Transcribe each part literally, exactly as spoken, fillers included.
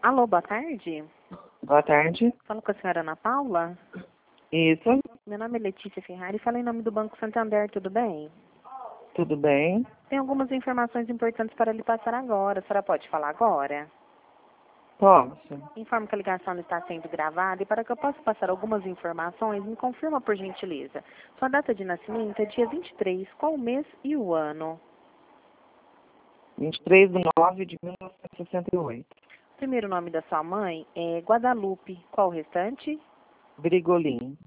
Alô, boa tarde. Boa tarde. Falo com a senhora Ana Paula. Isso, Meu nome é Letícia Ferrari, falo em nome do Banco Santander, tudo bem? tudo bem? Tem algumas informações importantes para lhe passar agora. A senhora pode falar agora? Posso? Informo que a ligação está sendo gravada e para que eu possa passar algumas informações, me confirma por gentileza. Sua data de nascimento é dia vinte e três, qual o mês e o ano? vinte e três de nove de mil novecentos e sessenta e oito. O primeiro nome da sua mãe é Guadalupe, qual o restante? Brigolim.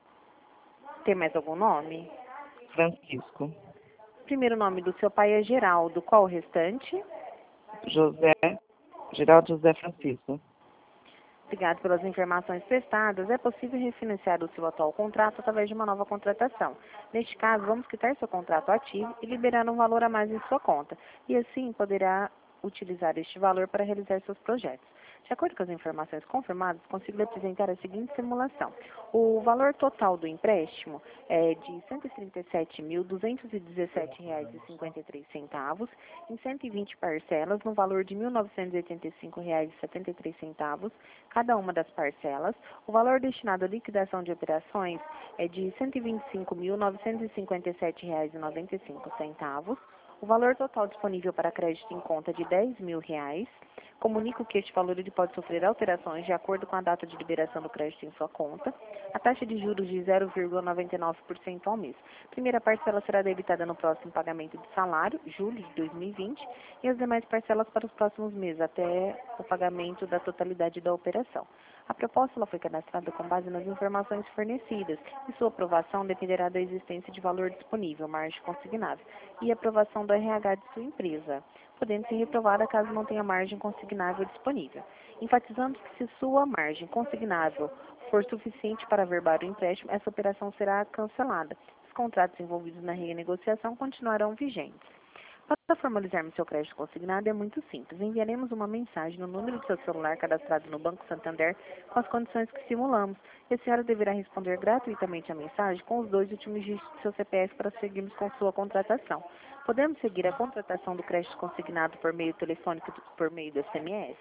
Tem mais algum nome? Francisco. O primeiro nome do seu pai é Geraldo, qual o restante? José. Geraldo José Francisco. Obrigado pelas informações prestadas. É possível refinanciar o seu atual contrato através de uma nova contratação. Neste caso, vamos quitar seu contrato ativo e liberar um valor a mais em sua conta. E assim poderá utilizar este valor para realizar seus projetos. De acordo com as informações confirmadas, consigo lhe apresentar a seguinte simulação. O valor total do empréstimo é de cento e trinta e sete mil, duzentos e dezessete reais e cinquenta e três centavos, em cento e vinte parcelas, no valor de mil novecentos e oitenta e cinco reais e setenta e três centavos, cada uma das parcelas. O valor destinado à liquidação de operações é de cento e vinte e cinco mil, novecentos e cinquenta e sete reais e noventa e cinco centavos. O valor total disponível para crédito em conta é de dez mil reais. Comunico que este valor ele pode sofrer alterações de acordo com a data de liberação do crédito em sua conta. A taxa de juros de zero vírgula noventa e nove por cento ao mês. Primeira parcela será debitada no próximo pagamento de salário, julho de dois mil e vinte, e as demais parcelas para os próximos meses, até o pagamento da totalidade da operação. A proposta ela foi cadastrada com base nas informações fornecidas e sua aprovação dependerá da existência de valor disponível, margem consignável, e aprovação do R H de sua empresa, podendo ser reprovada caso não tenha margem consignável disponível. Enfatizamos que se sua margem consignável for suficiente para averbar o empréstimo, essa operação será cancelada. Os contratos envolvidos na renegociação continuarão vigentes. Para formalizarmos seu crédito consignado é muito simples. Enviaremos uma mensagem no número do seu celular cadastrado no Banco Santander com as condições que simulamos. E a senhora deverá responder gratuitamente a mensagem com os dois últimos dígitos do seu C P F para seguirmos com sua contratação. Podemos seguir a contratação do crédito consignado por meio telefônico por meio do S M S?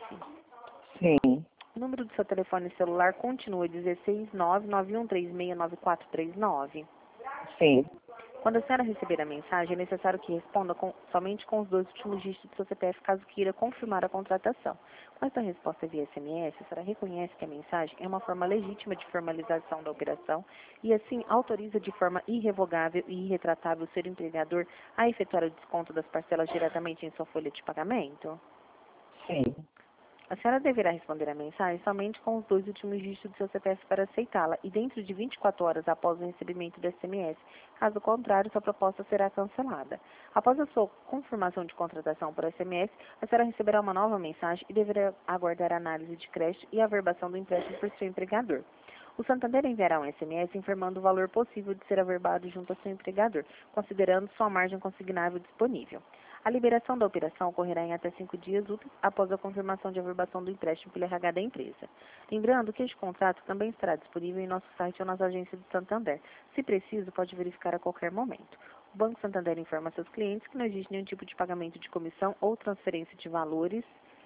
Sim. O número do seu telefone celular continua dezesseis nove nove um três seis nove quatro três nove. Sim. Quando a senhora receber a mensagem, é necessário que responda com, somente com os dois últimos dígitos do seu C P F, caso queira confirmar a contratação. Com essa resposta via S M S, a senhora reconhece que a mensagem é uma forma legítima de formalização da operação e, assim, autoriza de forma irrevogável e irretratável o seu empregador a efetuar o desconto das parcelas diretamente em sua folha de pagamento? Sim. A senhora deverá responder a mensagem somente com os dois últimos dígitos do seu C P F para aceitá-la e dentro de vinte e quatro horas após o recebimento do S M S. Caso contrário, sua proposta será cancelada. Após a sua confirmação de contratação por S M S, a senhora receberá uma nova mensagem e deverá aguardar a análise de crédito e a averbação do empréstimo por seu empregador. O Santander enviará um S M S informando o valor possível de ser averbado junto ao seu empregador, considerando sua margem consignável disponível. A liberação da operação ocorrerá em até cinco dias úteis após a confirmação de averbação do empréstimo pelo R H da empresa. Lembrando que este contrato também estará disponível em nosso site ou nas agências do Santander. Se preciso, pode verificar a qualquer momento. O Banco Santander informa a seus clientes que não existe nenhum tipo de pagamento de comissão ou transferência de valores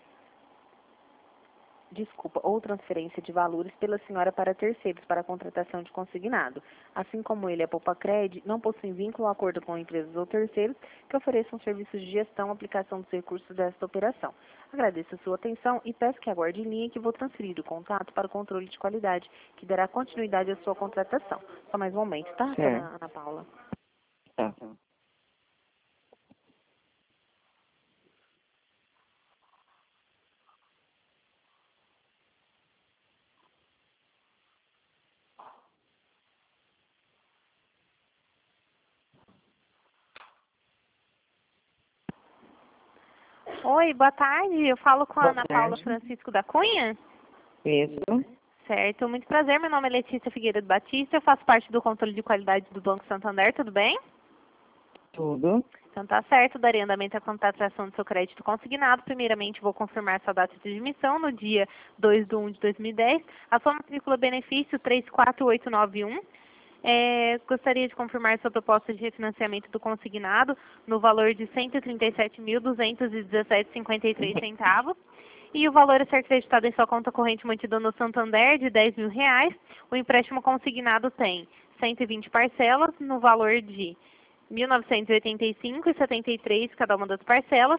Desculpa, ou transferência de valores pela senhora para terceiros para a contratação de consignado. Assim como ele é Poupa-Cred, não possui vínculo ou acordo com empresas ou terceiros que ofereçam serviços de gestão e aplicação dos recursos desta operação. Agradeço a sua atenção e peço que aguarde em linha que vou transferir o contato para o controle de qualidade, que dará continuidade à sua contratação. Só mais um momento, tá, Certo. dona Ana Paula? Tá. Oi, boa tarde. Eu falo com a Boa Ana Paula tarde. Francisco da Cunha. Isso. Certo, muito prazer. Meu nome é Letícia Figueiredo Batista. Eu faço parte do controle de qualidade do Banco Santander, tudo bem? Tudo. Então tá certo, darei andamento à contratação do seu crédito consignado. Primeiramente, vou confirmar sua data de admissão no dia dois de um de dois mil e dez. A sua matrícula benefício três quatro oito nove um. É, gostaria de confirmar sua proposta de refinanciamento do consignado no valor de cento e trinta e sete mil, duzentos e dezessete reais e cinquenta e três centavos. e o valor a ser acreditado em sua conta corrente mantida no Santander de dez mil reais. O empréstimo consignado tem cento e vinte parcelas no valor de mil novecentos e oitenta e cinco reais e setenta e três centavos cada uma das parcelas.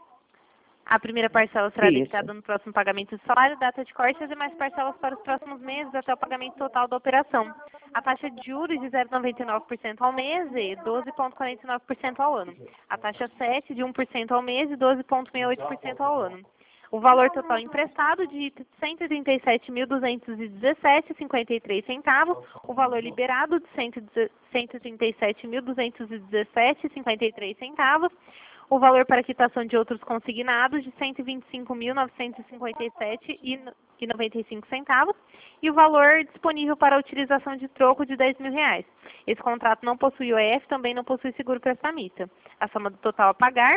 A primeira parcela será Isso. debitada no próximo pagamento do salário, data de corte e as demais parcelas para os próximos meses até o pagamento total da operação. A taxa de juros de zero vírgula noventa e nove por cento ao mês e doze vírgula quarenta e nove por cento ao ano. A taxa sete de um por cento ao mês e doze vírgula sessenta e oito por cento ao ano. O valor total emprestado de cento e trinta e sete mil duzentos e dezessete reais e cinquenta e três centavos. O valor liberado de cento e trinta e sete mil duzentos e dezessete reais e cinquenta e três centavos. O valor para quitação de outros consignados de cento e vinte e cinco mil novecentos e cinquenta e sete reais e noventa e cinco centavos e o valor disponível para a utilização de troco de dez mil reais. Esse contrato não possui O E F, também não possui seguro prestamista. A soma do total a pagar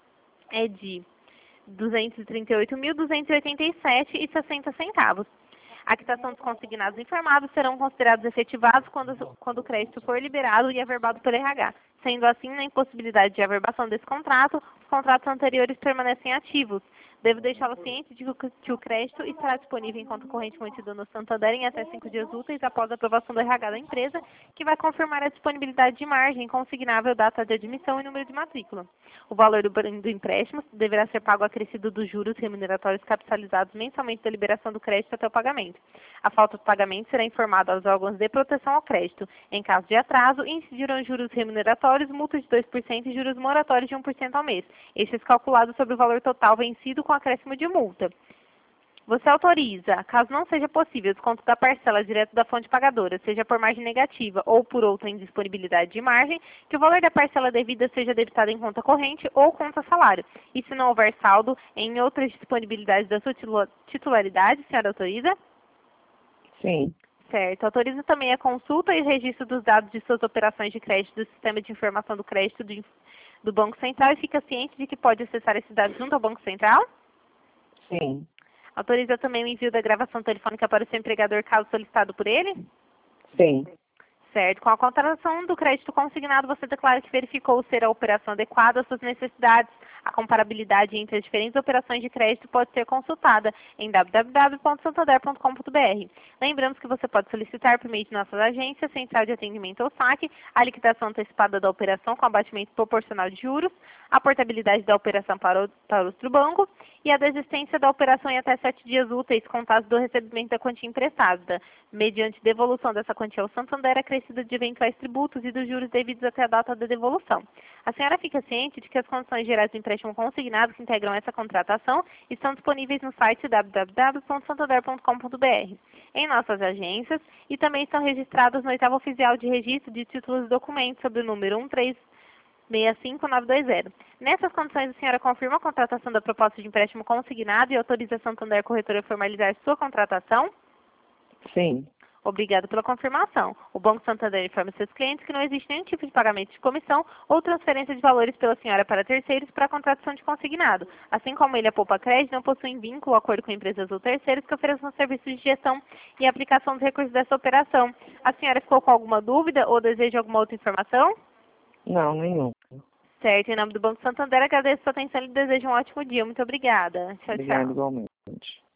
é de duzentos e trinta e oito mil duzentos e oitenta e sete reais e sessenta centavos. A quitação dos consignados informados serão considerados efetivados quando, quando o crédito for liberado e averbado pelo R H. Sendo assim, na impossibilidade de averbação desse contrato, os contratos anteriores permanecem ativos. Devo deixá-lo ciente de que o crédito estará disponível em conta corrente mantida no Santander em até cinco dias úteis após a aprovação do R H da empresa, que vai confirmar a disponibilidade de margem consignável, data de admissão e número de matrícula. O valor do, do empréstimo deverá ser pago acrescido dos juros remuneratórios capitalizados mensalmente da liberação do crédito até o pagamento. A falta de pagamento será informada aos órgãos de proteção ao crédito. Em caso de atraso, incidirão juros remuneratórios, multa de dois por cento e juros moratórios de um por cento ao mês. Estes calculados sobre o valor total vencido com acréscimo de multa. Você autoriza, caso não seja possível, o desconto da parcela direto da fonte pagadora, seja por margem negativa ou por outra indisponibilidade de margem, que o valor da parcela devida seja debitado em conta corrente ou conta salário. E se não houver saldo em outras disponibilidades da sua titularidade, a senhora autoriza? Sim. Certo. Autoriza também a consulta e registro dos dados de suas operações de crédito do Sistema de Informação do Crédito do, do Banco Central e fica ciente de que pode acessar esses dados junto ao Banco Central? Sim. Autoriza também o envio da gravação telefônica para o seu empregador, caso solicitado por ele? Sim. Certo. Com a contratação do crédito consignado, você declara que verificou ser a operação adequada às suas necessidades. A comparabilidade entre as diferentes operações de crédito pode ser consultada em w w w ponto santander ponto com ponto b r. Lembramos que você pode solicitar por meio de nossas agências, Central de Atendimento ou saque, a liquidação antecipada da operação com abatimento proporcional de juros, a portabilidade da operação para, o, para outro banco e a desistência da operação em até sete dias úteis contados do recebimento da quantia emprestada, mediante devolução dessa quantia ao Santander acrescida de eventuais tributos e dos juros devidos até a data da devolução. A senhora fica ciente de que as condições gerais do empréstimo consignado que integram essa contratação estão disponíveis no site w w w ponto santander ponto com ponto b r, em nossas agências, e também estão registradas no oitavo oficial de registro de títulos e documentos sob o número um três seis cinco nove dois zero. Nessas condições, a senhora confirma a contratação da proposta de empréstimo consignado e autoriza a Santander Corretora a formalizar sua contratação? Sim. Obrigado pela confirmação. O Banco Santander informa seus clientes que não existe nenhum tipo de pagamento de comissão ou transferência de valores pela senhora para terceiros para a contratação de consignado. Assim como ele, a Poupa Crédito, não possuem vínculo ou acordo com empresas ou terceiros que ofereçam serviços de gestão e aplicação dos recursos dessa operação. A senhora ficou com alguma dúvida ou deseja alguma outra informação? Não, nenhum. Certo. Em nome do Banco Santander, agradeço a sua atenção e desejo um ótimo dia. Muito obrigada. Tchau, Obrigado tchau. igualmente.